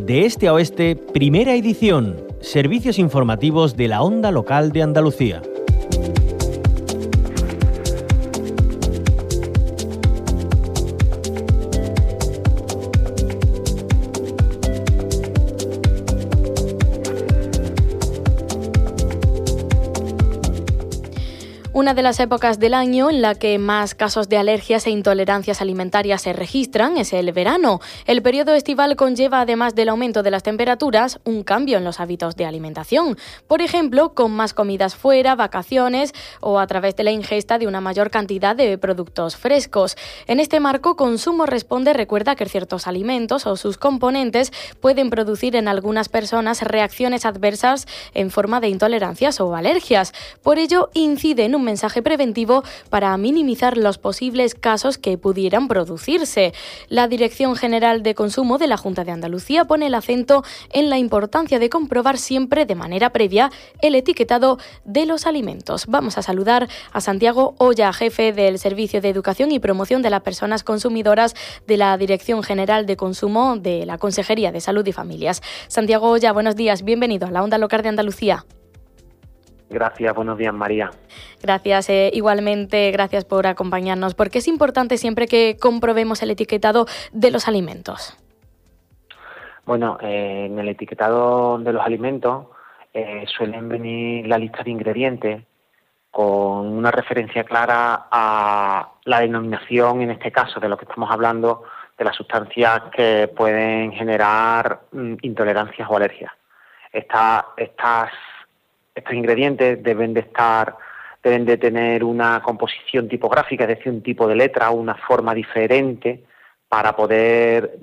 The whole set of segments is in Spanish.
De este a oeste, primera edición. Servicios informativos de la Onda Local de Andalucía. Una de las épocas del año en la que más casos de alergias e intolerancias alimentarias se registran es el verano. El periodo estival conlleva, además del aumento de las temperaturas, un cambio en los hábitos de alimentación. Por ejemplo, con más comidas fuera, vacaciones o a través de la ingesta de una mayor cantidad de productos frescos. En este marco, Consumo Responde recuerda que ciertos alimentos o sus componentes pueden producir en algunas personas reacciones adversas en forma de intolerancias o alergias. Por ello, incide en un mensaje preventivo para minimizar los posibles casos que pudieran producirse. La Dirección General de Consumo de la Junta de Andalucía pone el acento en la importancia de comprobar siempre de manera previa el etiquetado de los alimentos. Vamos a saludar a Santiago Oya, jefe del Servicio de Educación y Promoción de las Personas Consumidoras de la Dirección General de Consumo de la Consejería de Salud y Familias. Santiago Oya, buenos días, bienvenido a la Onda Local de Andalucía. Gracias, buenos días, María. Gracias, igualmente, gracias por acompañarnos. ¿Por qué es importante siempre que comprobemos el etiquetado de los alimentos? Bueno, en el etiquetado de los alimentos suelen venir la lista de ingredientes con una referencia clara a la denominación, en este caso, de lo que estamos hablando, de las sustancias que pueden generar intolerancias o alergias. Estos ingredientes deben de tener una composición tipográfica, es decir, un tipo de letra, una forma diferente para poder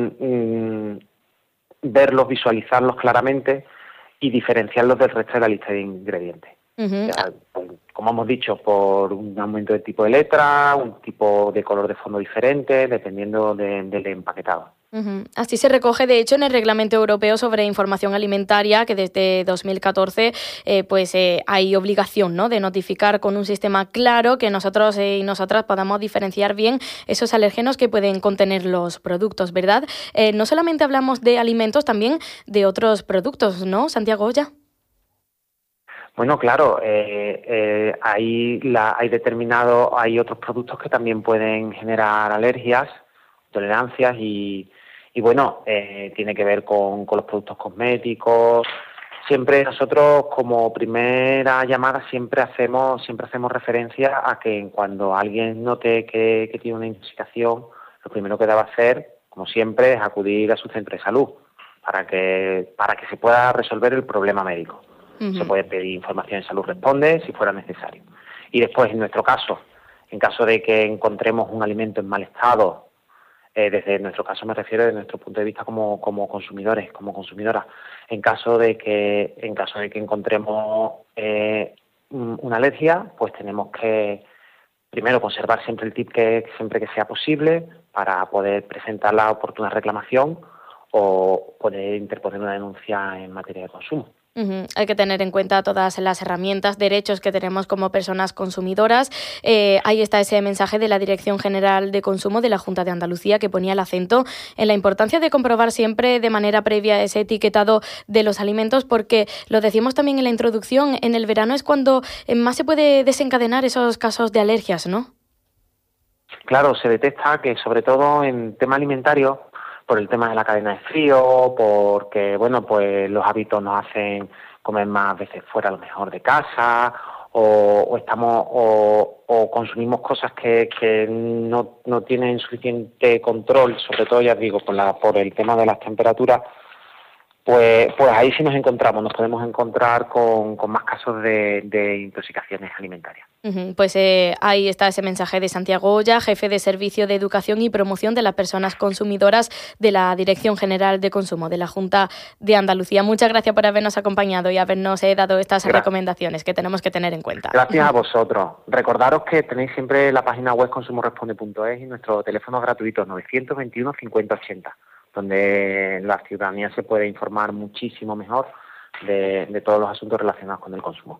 verlos, visualizarlos claramente y diferenciarlos del resto de la lista de ingredientes. Uh-huh. Ya, pues, como hemos dicho, por un aumento de tipo de letra, un tipo de color de fondo diferente, dependiendo del empaquetado. Uh-huh. Así se recoge, de hecho, en el Reglamento Europeo sobre Información Alimentaria, que desde 2014 hay obligación, ¿no?, de notificar con un sistema claro que nosotros y nosotras podamos diferenciar bien esos alérgenos que pueden contener los productos, ¿verdad? No solamente hablamos de alimentos, también de otros productos, ¿no, Santiago Oya? Bueno, claro, hay otros productos que también pueden generar alergias, tolerancias y bueno, tiene que ver con los productos cosméticos. Siempre nosotros, como primera llamada, siempre hacemos referencia a que cuando alguien note que tiene una intoxicación, lo primero que debe hacer, como siempre, es acudir a su centro de salud para que se pueda resolver el problema médico. Uh-huh. Se puede pedir información en Salud Responde si fuera necesario. Y después, en nuestro caso, en caso de que encontremos un alimento en mal estado, desde nuestro caso me refiero desde nuestro punto de vista como consumidores, como consumidoras, en caso de que encontremos una alergia, pues tenemos que primero conservar siempre el tip siempre que sea posible para poder presentar la oportuna reclamación o poder interponer una denuncia en materia de consumo. Uh-huh. Hay que tener en cuenta todas las herramientas, derechos que tenemos como personas consumidoras. Ahí está ese mensaje de la Dirección General de Consumo de la Junta de Andalucía que ponía el acento en la importancia de comprobar siempre de manera previa ese etiquetado de los alimentos, porque lo decimos también en la introducción, en el verano es cuando más se puede desencadenar esos casos de alergias, ¿no? Claro, se detecta que sobre todo en tema alimentario, por el tema de la cadena de frío, porque bueno, pues los hábitos nos hacen comer más veces fuera, a lo mejor de casa, o consumimos cosas que no tienen suficiente control, sobre todo, ya digo, por el tema de las temperaturas. Pues ahí sí nos podemos encontrar con más casos de intoxicaciones alimentarias. Uh-huh. Pues ahí está ese mensaje de Santiago Oya, jefe de Servicio de Educación y Promoción de las Personas Consumidoras de la Dirección General de Consumo de la Junta de Andalucía. Muchas gracias por habernos acompañado y habernos dado estas recomendaciones que tenemos que tener en cuenta. Gracias a vosotros. Recordaros que tenéis siempre la página web consumoresponde.es y nuestro teléfono gratuito 921 50 80. Donde la ciudadanía se puede informar muchísimo mejor de todos los asuntos relacionados con el consumo.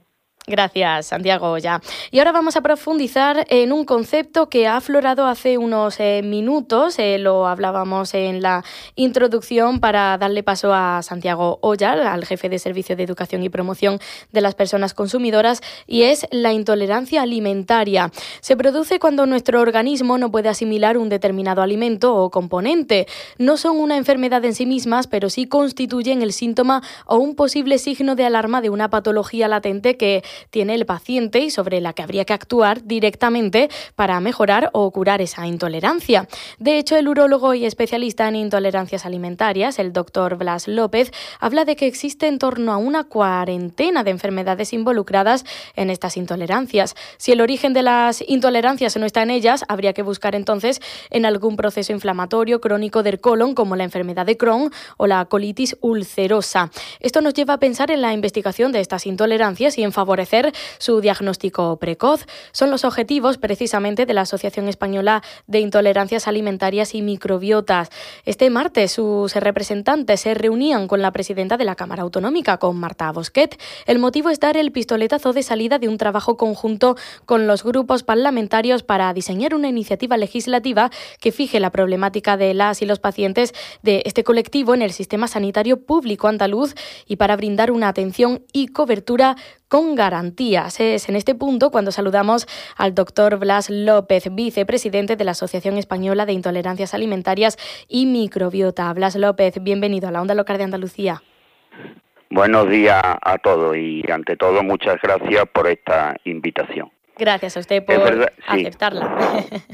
Gracias, Santiago Oya. Y ahora vamos a profundizar en un concepto que ha aflorado hace unos minutos. Lo hablábamos en la introducción para darle paso a Santiago Oya, al jefe de Servicio de Educación y Promoción de las Personas Consumidoras, y es la intolerancia alimentaria. Se produce cuando nuestro organismo no puede asimilar un determinado alimento o componente. No son una enfermedad en sí mismas, pero sí constituyen el síntoma o un posible signo de alarma de una patología latente que tiene el paciente y sobre la que habría que actuar directamente para mejorar o curar esa intolerancia. De hecho, el urólogo y especialista en intolerancias alimentarias, el doctor Blas López, habla de que existe en torno a una cuarentena de enfermedades involucradas en estas intolerancias. Si el origen de las intolerancias no está en ellas, habría que buscar entonces en algún proceso inflamatorio crónico del colon, como la enfermedad de Crohn o la colitis ulcerosa. Esto nos lleva a pensar en la investigación de estas intolerancias y en favorecer su diagnóstico precoz. Son los objetivos precisamente de la Asociación Española de Intolerancias Alimentarias y Microbiotas. Este martes sus representantes se reunían con la presidenta de la Cámara Autonómica, con Marta Bosquet. El motivo es dar el pistoletazo de salida de un trabajo conjunto con los grupos parlamentarios para diseñar una iniciativa legislativa que fije la problemática de las y los pacientes de este colectivo en el sistema sanitario público andaluz y para brindar una atención y cobertura con garantías. Es en este punto cuando saludamos al doctor Blas López, vicepresidente de la Asociación Española de Intolerancias Alimentarias y Microbiota. Blas López, bienvenido a la Onda Local de Andalucía. Buenos días a todos y ante todo muchas gracias por esta invitación. Gracias a usted por aceptarla. Sí.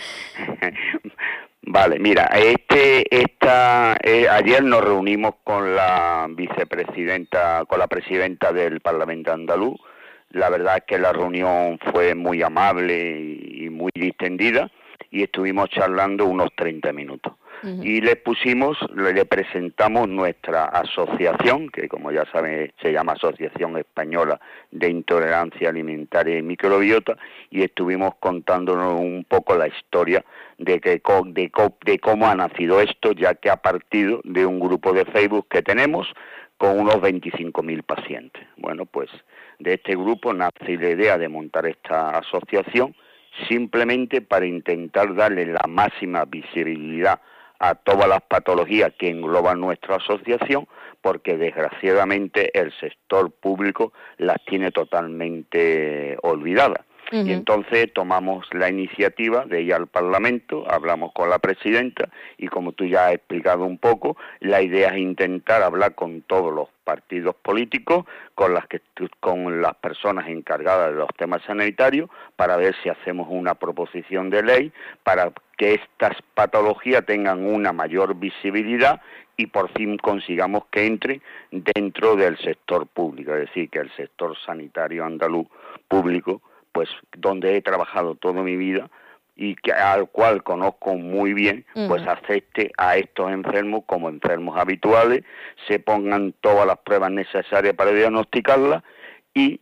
Vale, mira, ayer nos reunimos con la vicepresidenta, con la presidenta del Parlamento andaluz. La verdad es que la reunión fue muy amable y muy distendida y estuvimos charlando unos 30 minutos. Uh-huh. Y le presentamos nuestra asociación, que como ya saben se llama Asociación Española de Intolerancia Alimentaria y Microbiota, y estuvimos contándonos un poco la historia de cómo ha nacido esto, ya que ha partido de un grupo de Facebook que tenemos con unos 25.000 pacientes. Bueno, pues de este grupo nace la idea de montar esta asociación simplemente para intentar darle la máxima visibilidad a todas las patologías que engloban nuestra asociación, porque desgraciadamente el sector público las tiene totalmente olvidadas. Uh-huh. Y entonces tomamos la iniciativa de ir al Parlamento, hablamos con la presidenta y como tú ya has explicado un poco, la idea es intentar hablar con todos los partidos políticos, con las personas encargadas de los temas sanitarios, para ver si hacemos una proposición de ley para que estas patologías tengan una mayor visibilidad y por fin consigamos que entre dentro del sector público, es decir, que el sector sanitario andaluz público, pues donde he trabajado toda mi vida y al cual conozco muy bien, pues acepte a estos enfermos como enfermos habituales, se pongan todas las pruebas necesarias para diagnosticarlas y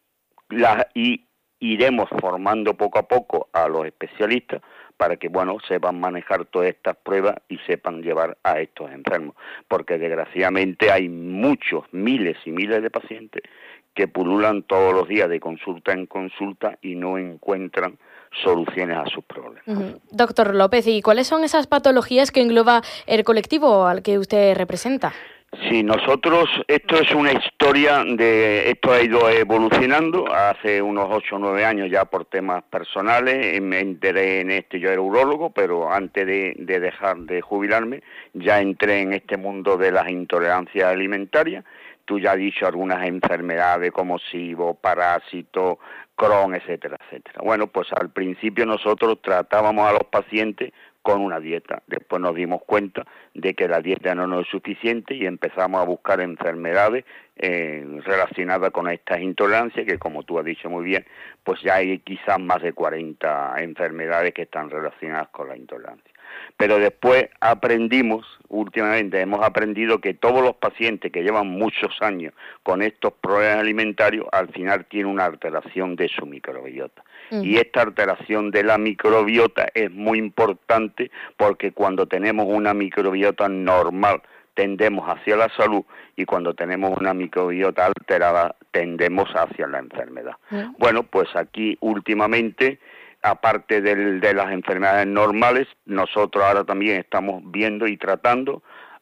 iremos formando poco a poco a los especialistas para que, sepan manejar todas estas pruebas y sepan llevar a estos enfermos, porque desgraciadamente hay muchos, miles y miles de pacientes que pululan todos los días de consulta en consulta y no encuentran soluciones a sus problemas. Uh-huh. Doctor López, ¿y cuáles son esas patologías que engloba el colectivo al que usted representa? Sí, nosotros, esto es una historia esto ha ido evolucionando. Hace unos 8 o 9 años ya por temas personales me enteré en esto. Yo era urólogo, pero antes de dejar de jubilarme ya entré en este mundo de las intolerancias alimentarias. Tú ya has dicho algunas enfermedades como SIBO, parásito, Crohn, etcétera, etcétera. Bueno, pues al principio nosotros tratábamos a los pacientes con una dieta. Después nos dimos cuenta de que la dieta no es suficiente y empezamos a buscar enfermedades relacionadas con estas intolerancias, que como tú has dicho muy bien, pues ya hay quizás más de 40 enfermedades que están relacionadas con la intolerancia. Pero después últimamente hemos aprendido que todos los pacientes que llevan muchos años con estos problemas alimentarios, al final tienen una alteración de su microbiota. Y esta alteración de la microbiota es muy importante porque cuando tenemos una microbiota normal, tendemos hacia la salud, y cuando tenemos una microbiota alterada tendemos hacia la enfermedad. Bueno, pues aquí últimamente, aparte de las enfermedades normales, nosotros ahora también estamos viendo y tratando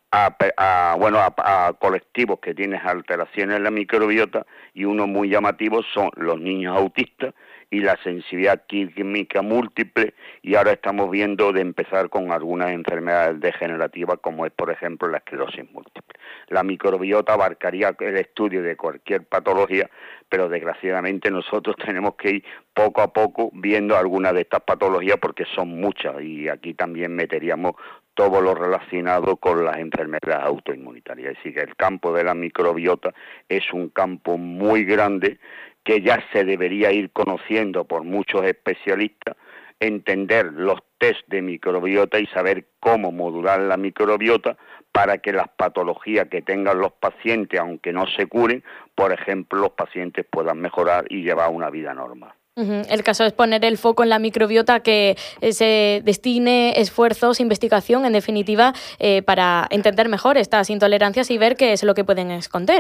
a colectivos que tienen alteraciones en la microbiota, y uno muy llamativo son los niños autistas y la sensibilidad química múltiple, y ahora estamos viendo de empezar con algunas enfermedades degenerativas como es, por ejemplo, la esclerosis múltiple. La microbiota abarcaría el estudio de cualquier patología, pero desgraciadamente nosotros tenemos que ir poco a poco viendo algunas de estas patologías porque son muchas, y aquí también meteríamos todo lo relacionado con las enfermedades autoinmunitarias. Es decir, que el campo de la microbiota es un campo muy grande que ya se debería ir conociendo por muchos especialistas, entender los test de microbiota y saber cómo modular la microbiota para que las patologías que tengan los pacientes, aunque no se curen, por ejemplo, los pacientes puedan mejorar y llevar una vida normal. El caso es poner el foco en la microbiota, que se destine esfuerzos, investigación, en definitiva, para entender mejor estas intolerancias y ver qué es lo que pueden esconder.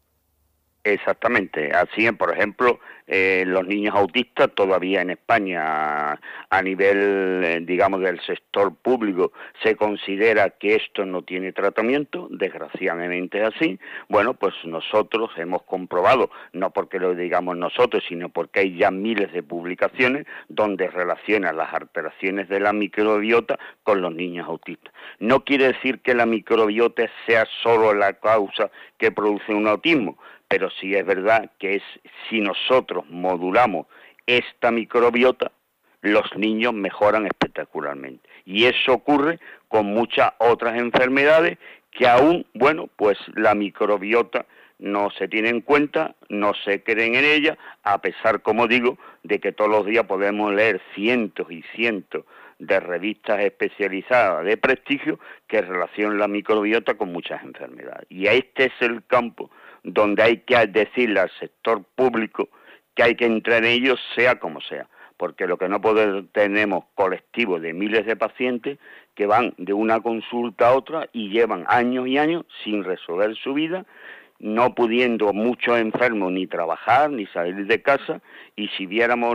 Exactamente, así por ejemplo, los niños autistas todavía en España, a nivel, digamos, del sector público, se considera que esto no tiene tratamiento, desgraciadamente es así. Bueno, pues nosotros hemos comprobado, no porque lo digamos nosotros, sino porque hay ya miles de publicaciones donde relacionan las alteraciones de la microbiota con los niños autistas. No quiere decir que la microbiota sea solo la causa que produce un autismo, pero sí es verdad que si nosotros modulamos esta microbiota, los niños mejoran espectacularmente. Y eso ocurre con muchas otras enfermedades que aún, bueno, pues la microbiota no se tiene en cuenta, no se creen en ella, a pesar, como digo, de que todos los días podemos leer cientos y cientos de revistas especializadas de prestigio que relacionan la microbiota con muchas enfermedades. Y este es el campo donde hay que decirle al sector público que hay que entrar en ellos sea como sea, porque lo que no tenemos colectivos de miles de pacientes que van de una consulta a otra y llevan años y años sin resolver su vida, no pudiendo muchos enfermos ni trabajar ni salir de casa, y si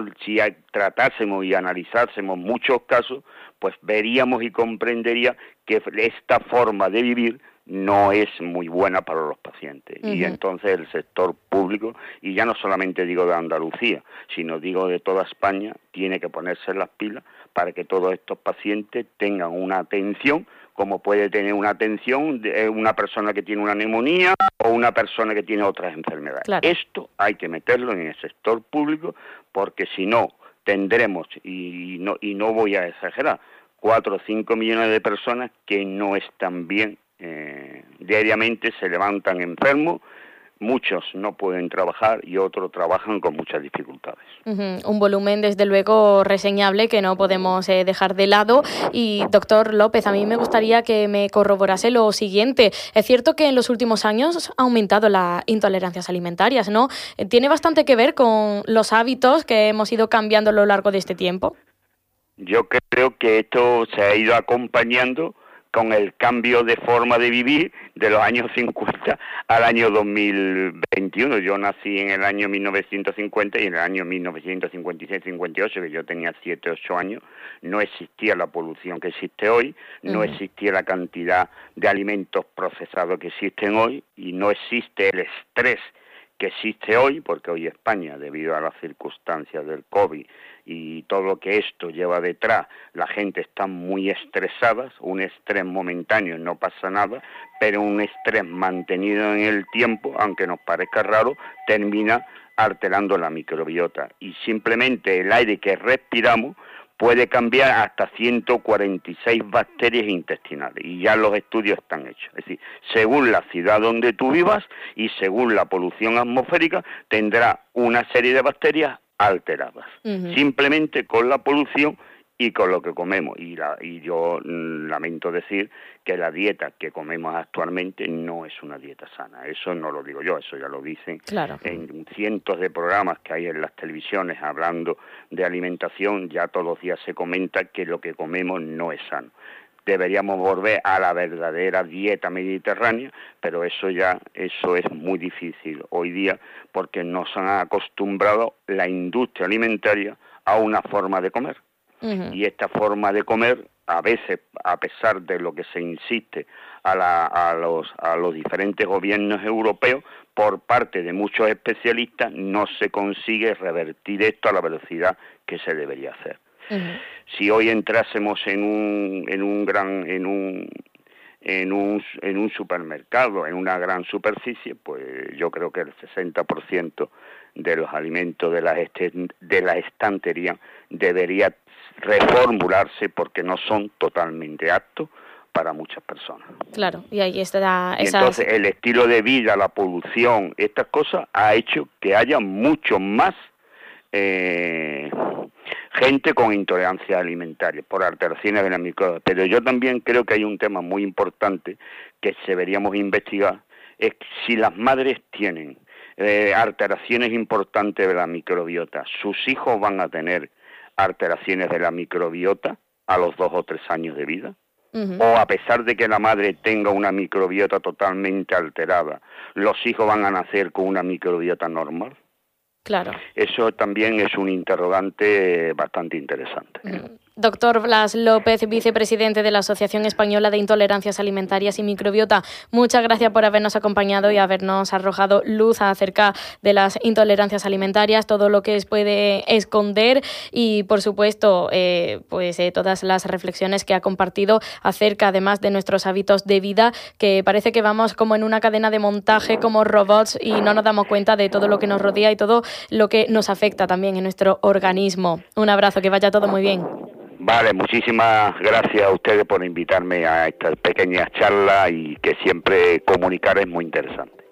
tratásemos y analizásemos muchos casos, pues veríamos y comprendería que esta forma de vivir no es muy buena para los pacientes. Y entonces el sector público, y ya no solamente digo de Andalucía, sino digo de toda España, tiene que ponerse las pilas para que todos estos pacientes tengan una atención como puede tener una atención de una persona que tiene una neumonía o una persona que tiene otras enfermedades. Claro. Esto hay que meterlo en el sector público, porque si no tendremos, y no voy a exagerar, 4 o 5 millones de personas que no están bien. Diariamente se levantan enfermos, muchos no pueden trabajar y otros trabajan con muchas dificultades. Un volumen, desde luego, reseñable que no podemos dejar de lado. Y, doctor López, a mí me gustaría que me corroborase lo siguiente. Es cierto que en los últimos años ha aumentado las intolerancias alimentarias, ¿no? ¿Tiene bastante que ver con los hábitos que hemos ido cambiando a lo largo de este tiempo? Yo creo que esto se ha ido acompañando con el cambio de forma de vivir de los años 50 al año 2021. Yo nací en el año 1950 y en el año 1956-58, que yo tenía 7 o 8 años, no existía la polución que existe hoy, no existía la cantidad de alimentos procesados que existen hoy, y no existe el estrés que existe hoy, porque hoy España, debido a las circunstancias del COVID y todo lo que esto lleva detrás, la gente está muy estresada, un estrés momentáneo, no pasa nada, pero un estrés mantenido en el tiempo, aunque nos parezca raro, termina alterando la microbiota. Y simplemente el aire que respiramos puede cambiar hasta 146 bacterias intestinales, y ya los estudios están hechos. Es decir, según la ciudad donde tú vivas y según la polución atmosférica, tendrá una serie de bacterias alteradas, simplemente con la polución y con lo que comemos. Y yo lamento decir que la dieta que comemos actualmente no es una dieta sana. Eso no lo digo yo, eso ya lo dicen en cientos de programas que hay en las televisiones hablando de alimentación. Ya todos los días se comenta que lo que comemos no es sano. deberíamos volver a la verdadera dieta mediterránea, pero eso es muy difícil hoy día porque nos han acostumbrado la industria alimentaria a una forma de comer. Uh-huh. Y esta forma de comer, a veces, a pesar de lo que se insiste a los diferentes gobiernos europeos, por parte de muchos especialistas, no se consigue revertir esto a la velocidad que se debería hacer. Uh-huh. Si hoy entrásemos en un supermercado, en una gran superficie, pues yo creo que el 60% de los alimentos de la estantería debería reformularse porque no son totalmente aptos para muchas personas. Claro, y ahí está entonces el estilo de vida, la polución, estas cosas ha hecho que haya mucho más gente con intolerancia alimentaria por alteraciones de la microbiota. Pero yo también creo que hay un tema muy importante que deberíamos investigar, es si las madres tienen alteraciones importantes de la microbiota, sus hijos van a tener alteraciones de la microbiota a los 2 o 3 años de vida. Uh-huh. O a pesar de que la madre tenga una microbiota totalmente alterada, los hijos van a nacer con una microbiota normal. Claro. Eso también es un interrogante bastante interesante. Doctor Blas López, vicepresidente de la Asociación Española de Intolerancias Alimentarias y Microbiota, muchas gracias por habernos acompañado y habernos arrojado luz acerca de las intolerancias alimentarias, todo lo que puede esconder y, por supuesto, todas las reflexiones que ha compartido acerca, además, de nuestros hábitos de vida, que parece que vamos como en una cadena de montaje, como robots, y no nos damos cuenta de todo lo que nos rodea y todo lo que nos afecta también en nuestro organismo. Un abrazo, que vaya todo muy bien. Vale, muchísimas gracias a ustedes por invitarme a estas pequeñas charlas y que siempre comunicar es muy interesante.